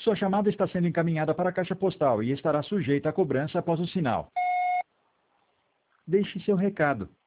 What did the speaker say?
Sua chamada está sendo encaminhada para a caixa postal e estará sujeita a cobrança após o sinal. Deixe seu recado.